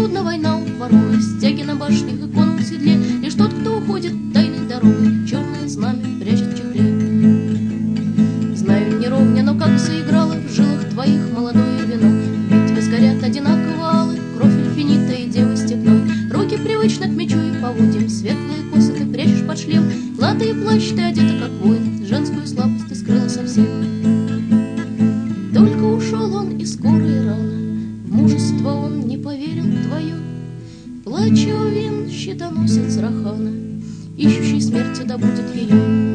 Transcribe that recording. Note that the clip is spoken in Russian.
трудна война у порога, стяги на башнях и конном седле. Лишь тот, кто уходит тайной дорогой, черное знамя прячет в чехле. Знаю, не ровня, но как заиграло в жилах твоих молодое вино. В битве сгорят одинаково алы, кровь инфинита и девы степной. Руки привычно к мечу и поводьям, светлые косы ты прячешь под шлем. Латый плащ ты одета как воин, женскую слабость ты скрыла совсем. Только ушел он, и скоро и рано в мужество он не поверил твое. Плача увин щитоносец Рахана, ищущий смерти да будет ее.